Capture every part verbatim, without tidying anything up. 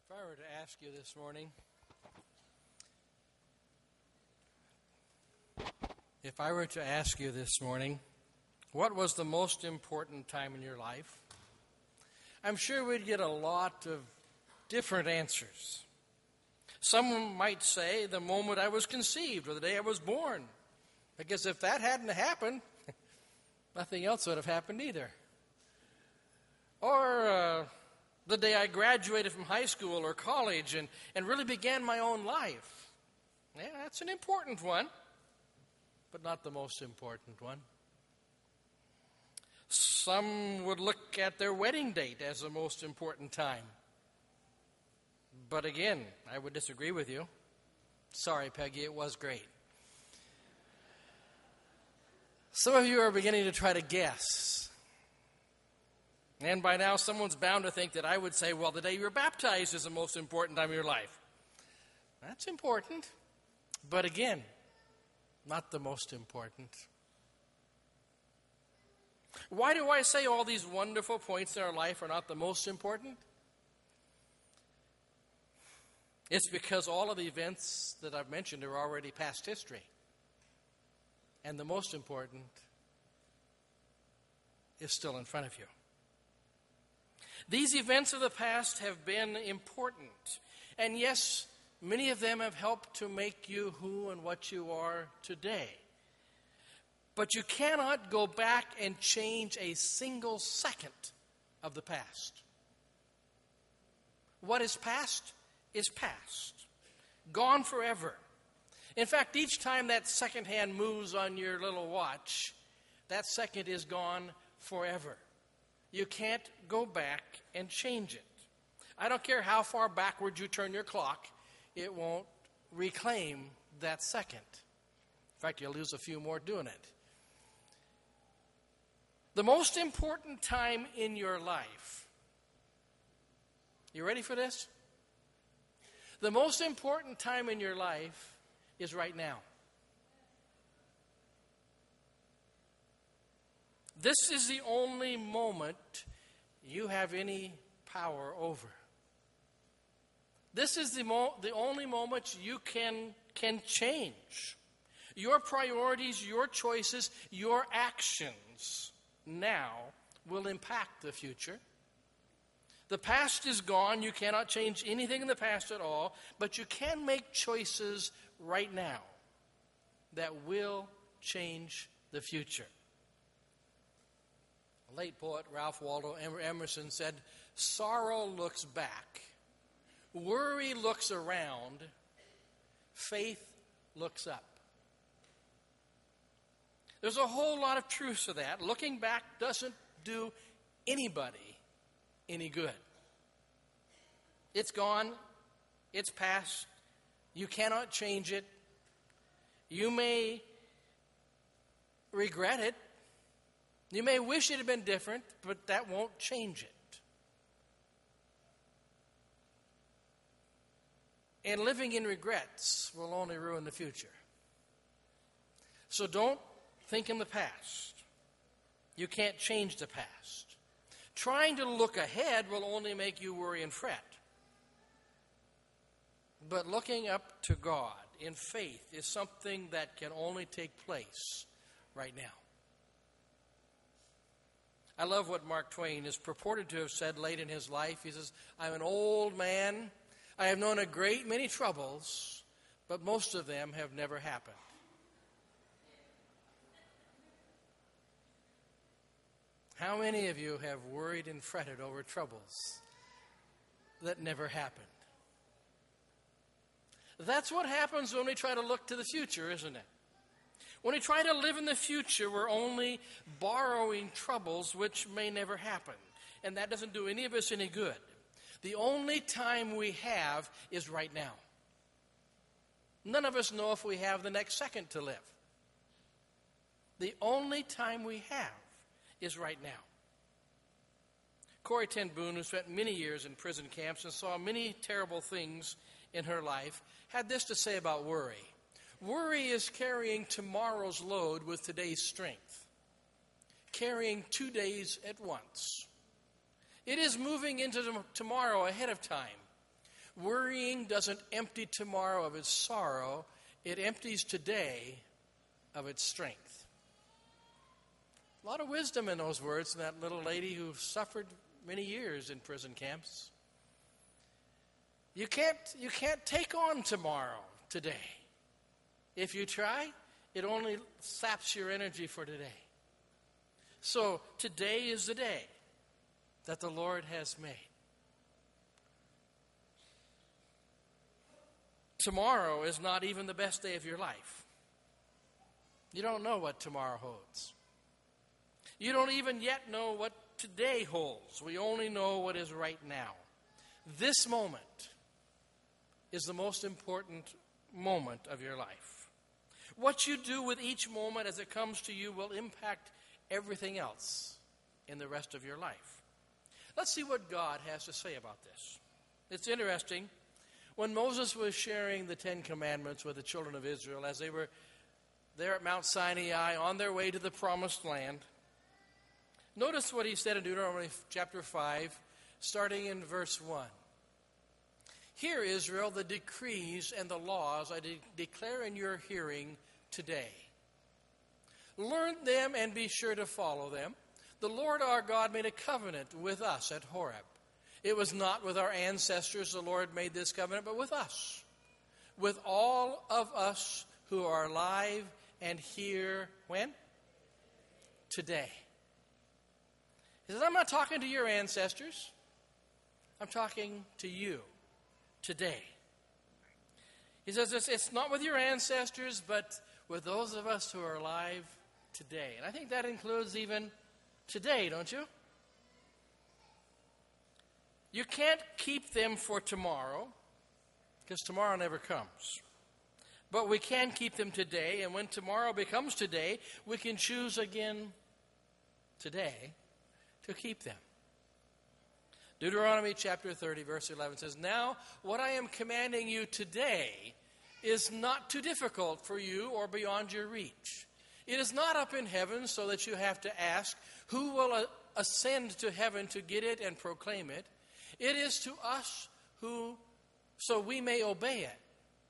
If I were to ask you this morning, if I were to ask you this morning, what was the most important time in your life? I'm sure we'd get a lot of different answers. Some might say the moment I was conceived or the day I was born, because if that hadn't happened, nothing else would have happened either. Or uh, the day I graduated from high school or college and, and really began my own life. Yeah, that's an important one, but not the most important one. Some would look at their wedding date as the most important time. But again, I would disagree with you. Sorry, Peggy, it was great. Some of you are beginning to try to guess. And by now, someone's bound to think that I would say, well, the day you were baptized is the most important time of your life. That's important. But again, not the most important. Why do I say all these wonderful points in our life are not the most important? It's because all of the events that I've mentioned are already past history. And the most important is still in front of you. These events of the past have been important. And yes, many of them have helped to make you who and what you are today. But you cannot go back and change a single second of the past. What is past is past, gone forever. In fact, each time that second hand moves on your little watch, that second is gone forever. You can't go back and change it. I don't care how far backwards you turn your clock, it won't reclaim that second. In fact, you'll lose a few more doing it. The most important time in your life, you ready for this? The most important time in your life is right now. This is the only moment you have any power over. This is the mo- the only moment you can, can change. Your priorities, your choices, your actions now will impact the future. The past is gone. You cannot change anything in the past at all, but you can make choices right now that will change the future. The late poet Ralph Waldo Emerson said, "Sorrow looks back, worry looks around, faith looks up." There's a whole lot of truth to that. Looking back doesn't do anybody any good. It's gone. It's past. You cannot change it. You may regret it. You may wish it had been different, but that won't change it. And living in regrets will only ruin the future. So don't think in the past. You can't change the past. Trying to look ahead will only make you worry and fret. But looking up to God in faith is something that can only take place right now. I love what Mark Twain is purported to have said late in his life. He says, "I'm an old man. I have known a great many troubles, but most of them have never happened." How many of you have worried and fretted over troubles that never happened? That's what happens when we try to look to the future, isn't it? When we try to live in the future, we're only borrowing troubles which may never happen. And that doesn't do any of us any good. The only time we have is right now. None of us know if we have the next second to live. The only time we have is right now. Corrie ten Boom, who spent many years in prison camps and saw many terrible things in her life, had this to say about worry. Worry is carrying tomorrow's load with today's strength, carrying two days at once. It is moving into tomorrow ahead of time, Worrying doesn't empty tomorrow of its sorrow. It empties today of its strength. A lot of wisdom in those words from that little lady who suffered many years in prison camps. You can't, you can't take on tomorrow today. If you try, it only saps your energy for today. So today is the day that the Lord has made. Tomorrow is not even the best day of your life. You don't know what tomorrow holds. You don't even yet know what today holds. We only know what is right now. This moment is the most important moment of your life. What you do with each moment as it comes to you will impact everything else in the rest of your life. Let's see what God has to say about this. It's interesting. When Moses was sharing the Ten Commandments with the children of Israel as they were there at Mount Sinai on their way to the Promised Land, notice what he said in Deuteronomy chapter five, starting in verse one. Hear, Israel, the decrees and the laws I de- declare in your hearing today. Learn them and be sure to follow them. The Lord our God made a covenant with us at Horeb. It was not with our ancestors the Lord made this covenant, but with us, with all of us who are alive and here, when? Today. He says, I'm not talking to your ancestors. I'm talking to you today. He says, it's, it's not with your ancestors, but with those of us who are alive today. And I think that includes even today, don't you? You can't keep them for tomorrow, because tomorrow never comes. But we can keep them today, and when tomorrow becomes today, we can choose again today to keep them. Deuteronomy chapter thirty, verse eleven says, Now what I am commanding you today is not too difficult for you or beyond your reach. It is not up in heaven so that you have to ask, who will ascend to heaven to get it and proclaim it? It is to us who, so we may obey it.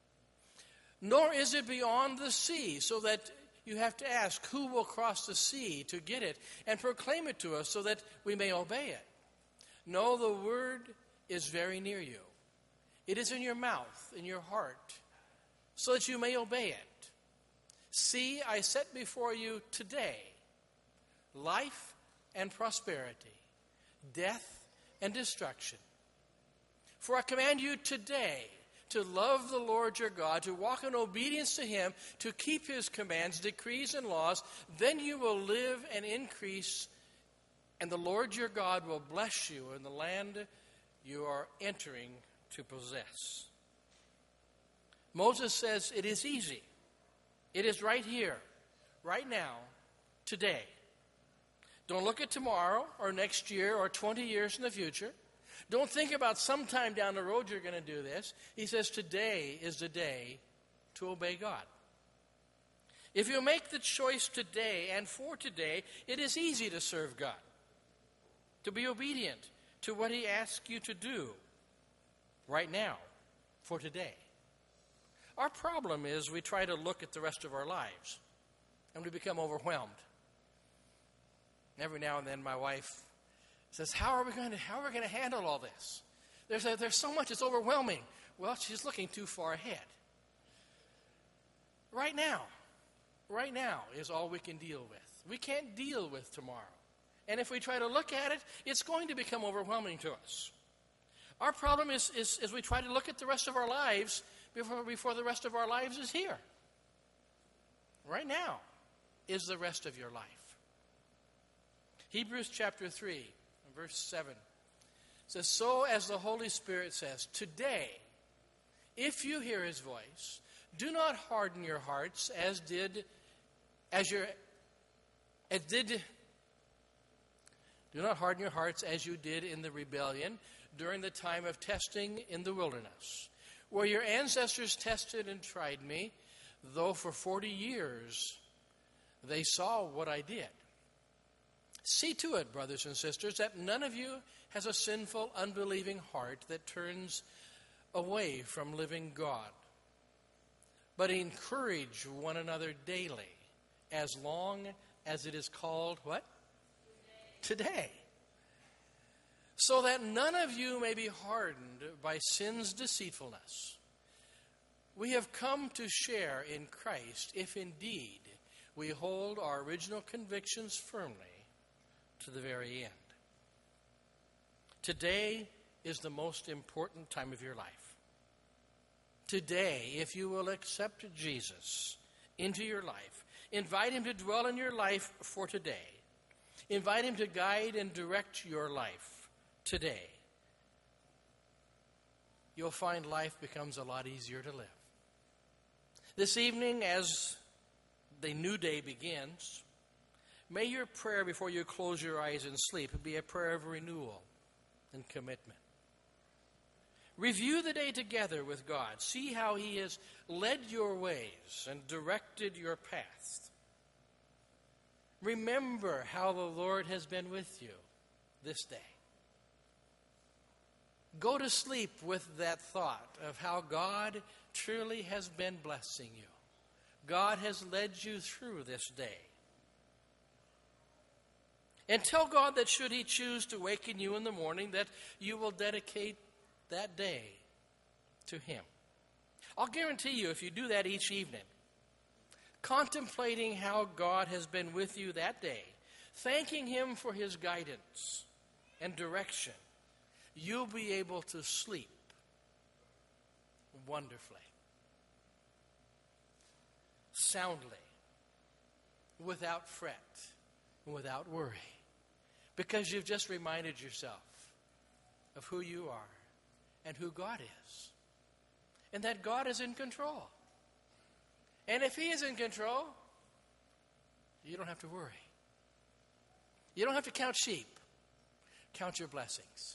Nor is it beyond the sea, so that you have to ask, who will cross the sea to get it and proclaim it to us so that we may obey it? No, the word is very near you. It is in your mouth, in your heart, so that you may obey it. See, I set before you today life and prosperity, death and destruction. For I command you today to love the Lord your God, to walk in obedience to him, to keep his commands, decrees, and laws. Then you will live and increase, and the Lord your God will bless you in the land you are entering to possess. Moses says it is easy. It is right here, right now, today. Don't look at tomorrow or next year or twenty years in the future. Don't think about sometime down the road you're going to do this. He says today is the day to obey God. If you make the choice today and for today, it is easy to serve God, to be obedient to what he asks you to do right now, for today. Our problem is we try to look at the rest of our lives and we become overwhelmed. Every now and then my wife says, how are we going to, how are we going to handle all this? There's, a, there's so much, it's overwhelming. Well, she's looking too far ahead. Right now, right now is all we can deal with. We can't deal with tomorrow. And if we try to look at it, it's going to become overwhelming to us. Our problem is, is, is we try to look at the rest of our lives before, before the rest of our lives is here. Right now is the rest of your life. Hebrews chapter three, verse seven says, So as the Holy Spirit says, today, if you hear his voice, do not harden your hearts as did, as your, as did, do not harden your hearts as you did in the rebellion during the time of testing in the wilderness, where your ancestors tested and tried me, though for forty years they saw what I did. See to it, brothers and sisters, that none of you has a sinful, unbelieving heart that turns away from living God, but encourage one another daily, as long as it is called what? Today. Today. So that none of you may be hardened by sin's deceitfulness. We have come to share in Christ if indeed we hold our original convictions firmly to the very end. Today is the most important time of your life. Today, if you will accept Jesus into your life, invite him to dwell in your life for today. Invite him to guide and direct your life today. You'll find life becomes a lot easier to live. This evening, as the new day begins, may your prayer before you close your eyes and sleep be a prayer of renewal and commitment. Review the day together with God. See how he has led your ways and directed your path. Remember how the Lord has been with you this day. Go to sleep with that thought of how God truly has been blessing you. God has led you through this day. And tell God that should he choose to waken you in the morning, that you will dedicate that day to him. I'll guarantee you, if you do that each evening, contemplating how God has been with you that day, thanking him for his guidance and direction, you'll be able to sleep wonderfully, soundly, without fret, and without worry, because you've just reminded yourself of who you are and who God is, and that God is in control. And if he is in control, you don't have to worry. You don't have to count sheep. Count your blessings.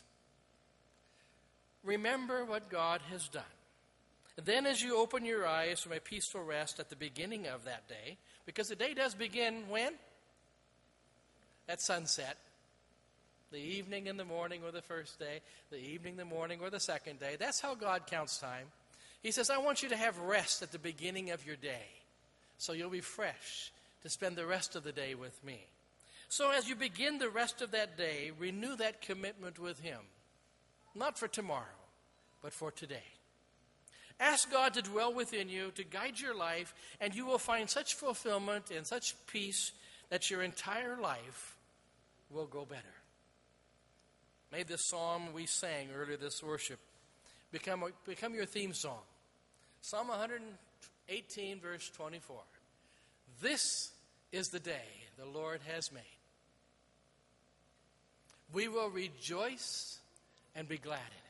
Remember what God has done. Then as you open your eyes from a peaceful rest at the beginning of that day, because the day does begin when? At sunset. The evening in the morning or the first day, the evening, the morning, or the second day. That's how God counts time. He says, I want you to have rest at the beginning of your day, so you'll be fresh to spend the rest of the day with me. So as you begin the rest of that day, renew that commitment with him. Not for tomorrow, but for today. Ask God to dwell within you, to guide your life, and you will find such fulfillment and such peace that your entire life will go better. May this psalm we sang earlier this worship become, become your theme song. Psalm one eighteen, verse twenty-four. This is the day the Lord has made. We will rejoice and be glad in it.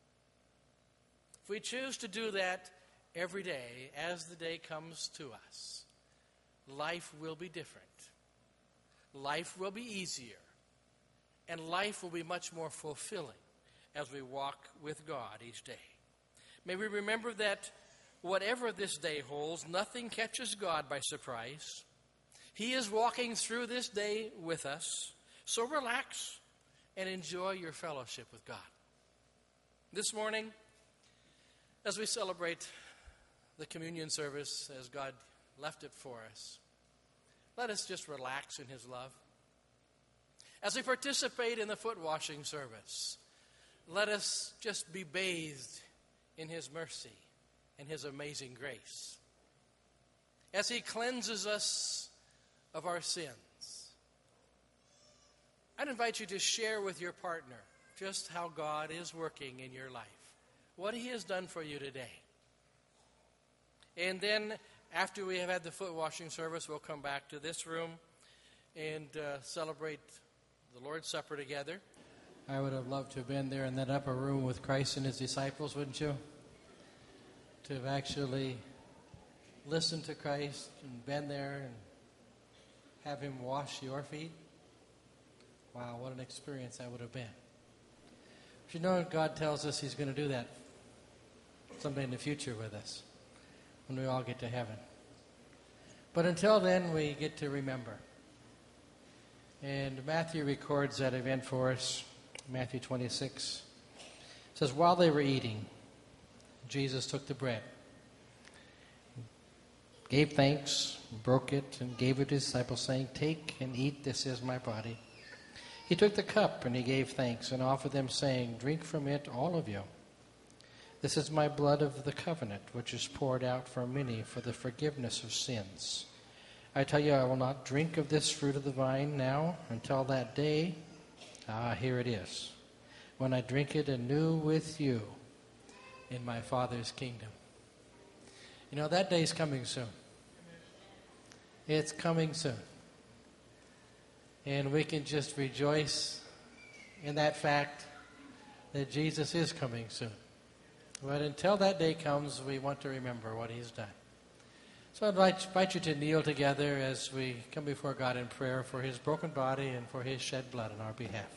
If we choose to do that every day as the day comes to us, life will be different. Life will be easier. And life will be much more fulfilling as we walk with God each day. May we remember that whatever this day holds, nothing catches God by surprise. He is walking through this day with us. So relax and enjoy your fellowship with God. This morning, as we celebrate the communion service as God left it for us, let us just relax in his love. As we participate in the foot washing service, let us just be bathed in his mercy and his amazing grace. As he cleanses us of our sins, I'd invite you to share with your partner just how God is working in your life, what he has done for you today. And then after we have had the foot washing service, we'll come back to this room and uh, celebrate the Lord's Supper together. I would have loved to have been there in that upper room with Christ and his disciples, wouldn't you? To have actually listened to Christ and been there and have him wash your feet. Wow, what an experience that would have been. But you know, God tells us he's going to do that someday in the future with us when we all get to heaven. But until then, we get to remember. And Matthew records that event for us. Matthew twenty-six. It says, while they were eating, Jesus took the bread, gave thanks, broke it, and gave it to his disciples, saying, "Take and eat, this is my body." He took the cup, and he gave thanks, and offered them, saying, "Drink from it, all of you. This is my blood of the covenant, which is poured out for many for the forgiveness of sins. I tell you, I will not drink of this fruit of the vine now until that day," ah, here it is, "when I drink it anew with you in my Father's kingdom." You know, that day is coming soon. It's coming soon. And we can just rejoice in that fact that Jesus is coming soon. But until that day comes, we want to remember what he's done. So I invite, invite you to kneel together as we come before God in prayer for his broken body and for his shed blood on our behalf.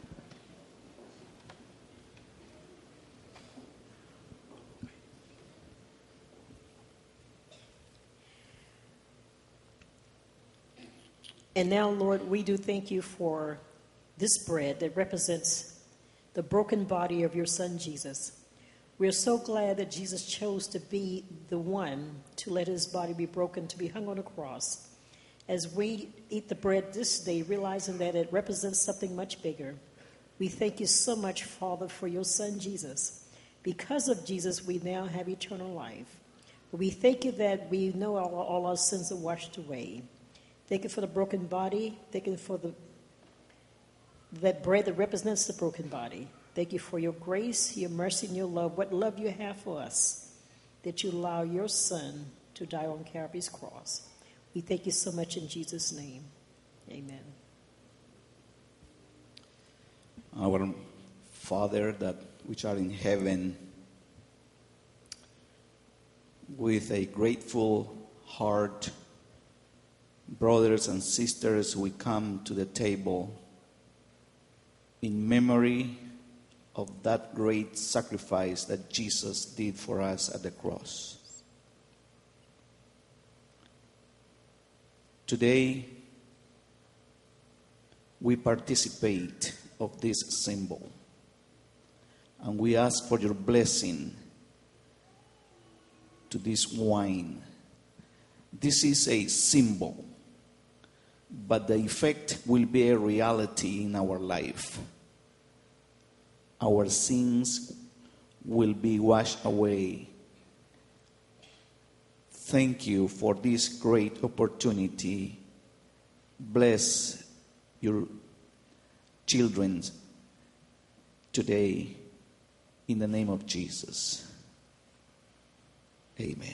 And now, Lord, we do thank you for this bread that represents the broken body of your Son, Jesus. We are so glad that Jesus chose to be the one to let his body be broken, to be hung on a cross. As we eat the bread this day, realizing that it represents something much bigger, we thank you so much, Father, for your Son, Jesus. Because of Jesus, we now have eternal life. We thank you that we know all, all our sins are washed away. Thank you for the broken body. Thank you for the that bread that represents the broken body. Thank you for your grace, your mercy, and your love. What love you have for us, that you allow your Son to die on Calvary's cross. We thank you so much in Jesus' name. Amen. Our Father that which art in heaven, with a grateful heart, brothers and sisters, we come to the table in memory of that great sacrifice that Jesus did for us at the cross. Today, we participate of this symbol, and we ask for your blessing to this wine. This is a symbol, but the effect will be a reality in our life. Our sins will be washed away. Thank you for this great opportunity. Bless your children today in the name of Jesus. Amen.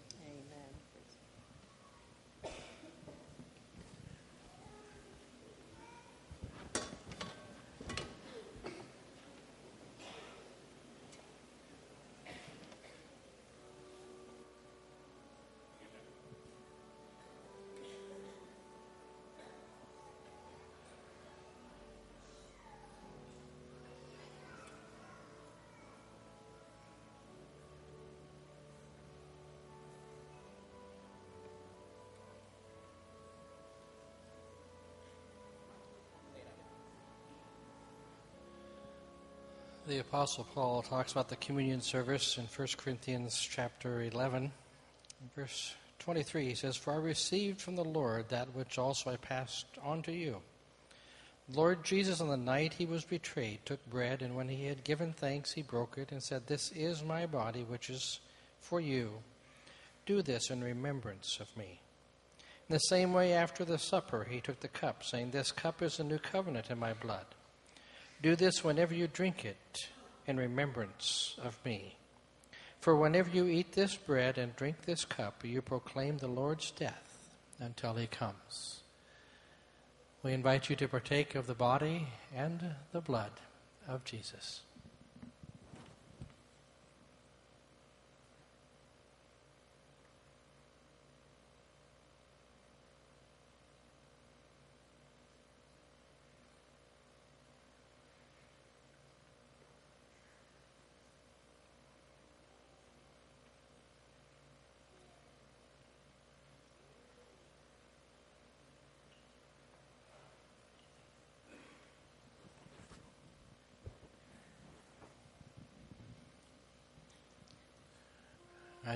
The Apostle Paul talks about the communion service in First Corinthians chapter eleven, verse twenty-three. He says, "For I received from the Lord that which also I passed on to you. The Lord Jesus, on the night he was betrayed, took bread, and when he had given thanks, he broke it and said, 'This is my body, which is for you. Do this in remembrance of me.' In the same way, after the supper, he took the cup, saying, 'This cup is the new covenant in my blood. Do this whenever you drink it in remembrance of me. For whenever you eat this bread and drink this cup, you proclaim the Lord's death until he comes.'" We invite you to partake of the body and the blood of Jesus.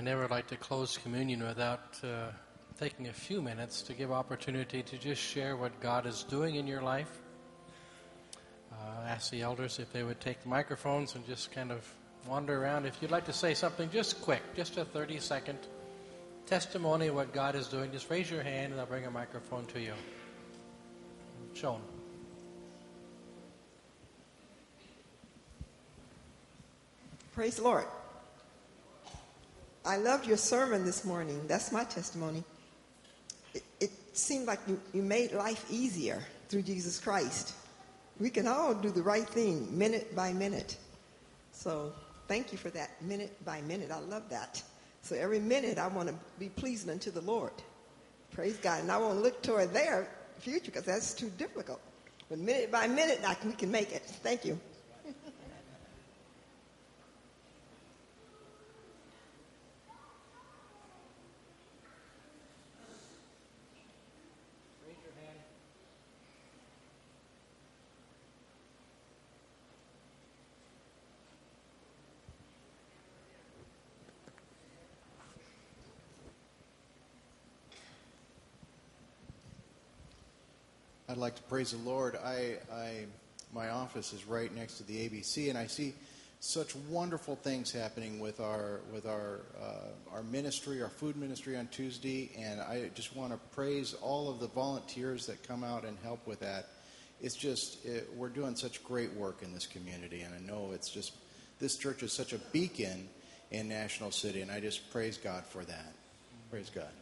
I never like to close communion without uh, taking a few minutes to give opportunity to just share what God is doing in your life. Uh, ask the elders if they would take the microphones and just kind of wander around. If you'd like to say something just quick, just a thirty-second testimony of what God is doing, just raise your hand and I'll bring a microphone to you. Sean. Praise the Lord. I loved your sermon this morning. That's my testimony. It, it seemed like you, you made life easier through Jesus Christ. We can all do the right thing minute by minute. So thank you for that, minute by minute. I love that. So every minute I want to be pleasing unto the Lord. Praise God. And I won't look toward their future because that's too difficult. But minute by minute, I can, we can make it. Thank you. I'd like to praise the Lord. I, I, my office is right next to the A B C, and I see such wonderful things happening with our with our uh, our ministry, our food ministry on Tuesday, and I just want to praise all of the volunteers that come out and help with that. It's just it, we're doing such great work in this community, and I know it's just this church is such a beacon in National City, and I just praise God for that. Praise God.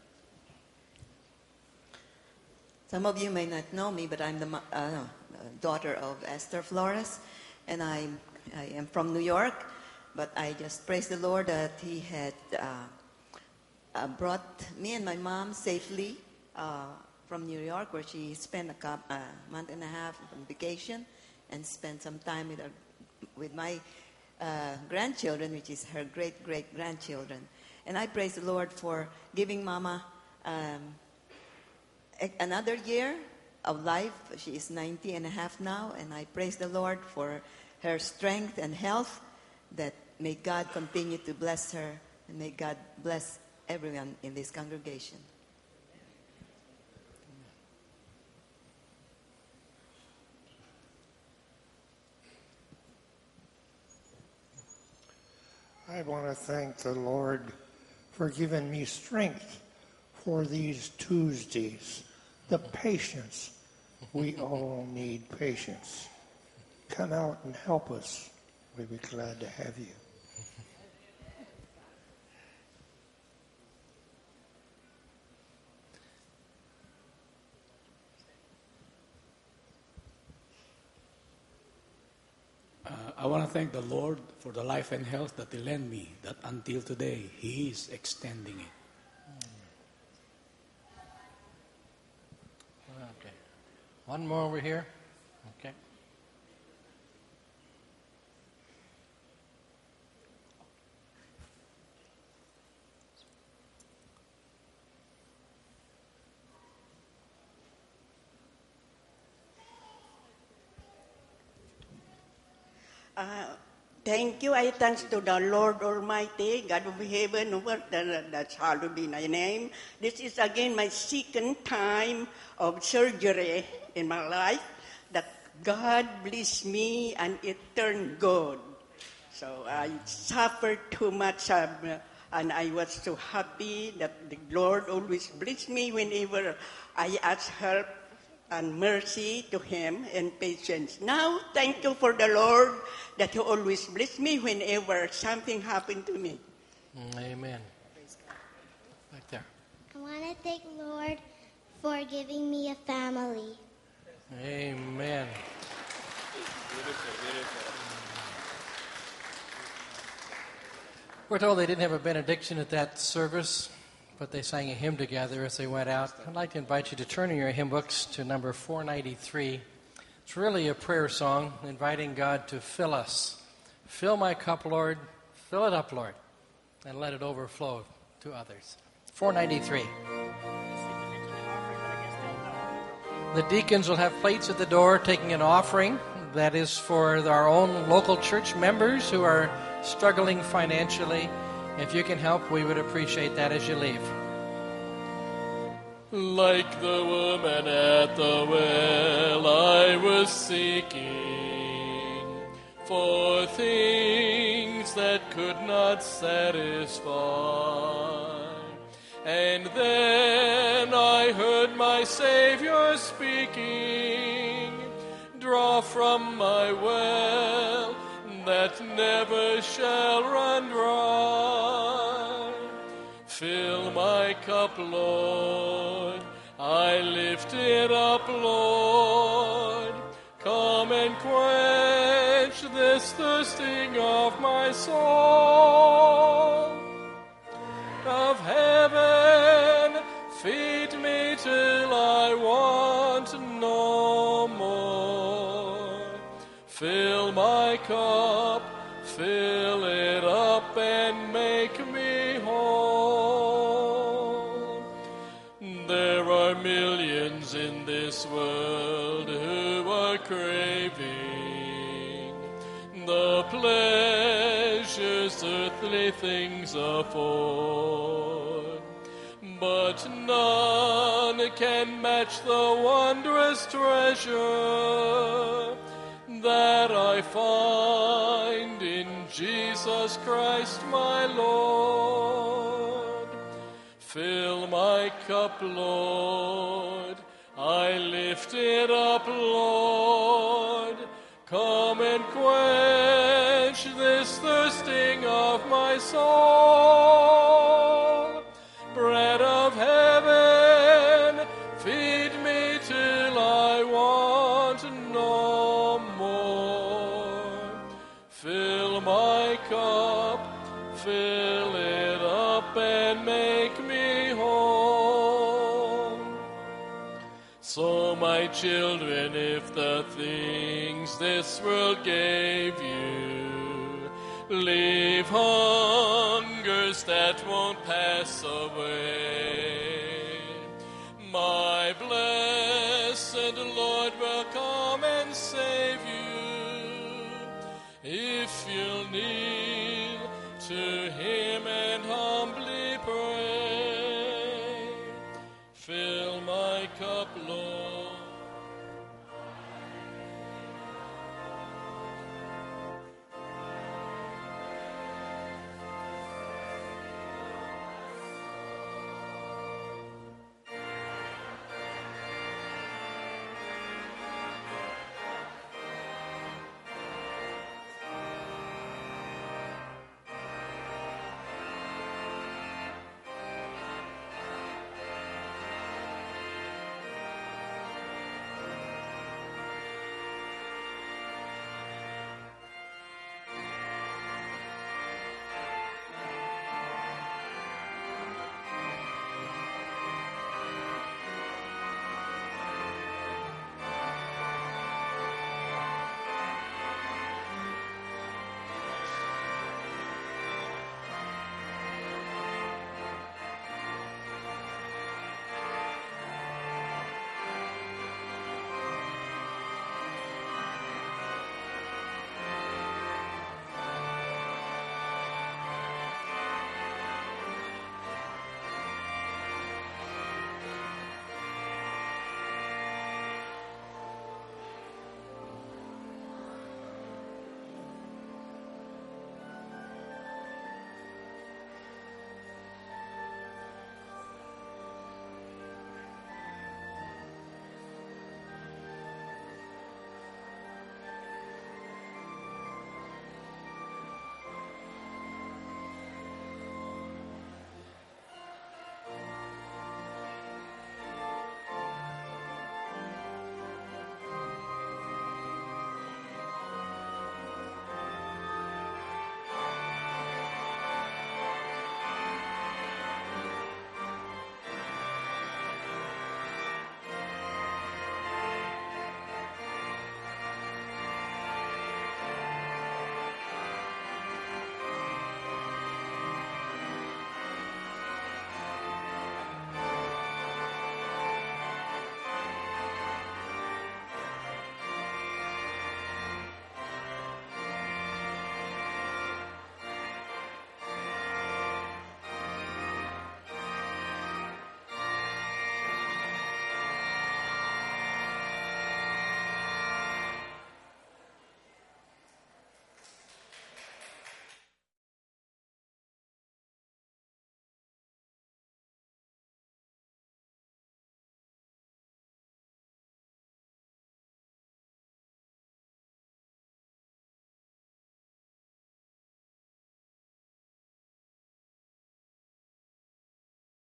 Some of you may not know me, but I'm the uh, daughter of Esther Flores, and I, I am from New York. But I just praise the Lord that He had uh, uh, brought me and my mom safely uh, from New York, where she spent a couple, uh, month and a half on vacation, and spent some time with her, with my uh, grandchildren, which is her great great grandchildren. And I praise the Lord for giving Mama Um, another year of life. She is ninety and a half now, and I praise the Lord for her strength and health, that may God continue to bless her, and may God bless everyone in this congregation. I want to thank the Lord for giving me strength for these Tuesdays. The patience. We all need patience. Come out and help us. We'd be glad to have you. Uh, I want to thank the Lord for the life and health that He lent me, that until today He is extending it. Okay. One more over here. Okay. Uh, thank you. I thanks to the Lord Almighty, God of heaven, over that hallowed be thy name. This is again my second time of surgery in my life. That God bless me and it turned good. So I suffered too much, um, and I was so happy that the Lord always bless me whenever I ask help and mercy to Him and patience. Now, thank you for the Lord that He always bless me whenever something happened to me. Amen. Right there. I want to thank Lord for giving me a family. Amen. Beautiful, beautiful. We're told they didn't have a benediction at that service, but they sang a hymn together as they went out. I'd like to invite you to turn in your hymn books to number four ninety-three. It's really a prayer song inviting God to fill us. Fill my cup, Lord. Fill it up, Lord, and let it overflow to others. four ninety-three. The deacons will have plates at the door taking an offering. That is for our own local church members who are struggling financially. If you can help, we would appreciate that as you leave. Like the woman at the well, I was seeking for things that could not satisfy. And then I heard my Savior speaking, draw from my well that never shall run dry. Fill my cup, Lord, I lift it up, Lord. Come and quench this thirsting of my soul. Of heaven, feed me till I want no more. Fill my cup, fill it up and make me whole. There are millions in this world who are craving the pleasures earthly things afford, but none can match the wondrous treasure that I find in Jesus Christ my Lord. Fill my cup, Lord, I lift it up, Lord. Come and quench this thirsting of my soul. Bread of heaven, feed me till I want no more. Fill my cup, fill it up and make me whole. So my children, if the things this world gave you leave hungers that won't pass away, my blessed Lord will come and save you if you'll kneel to Him.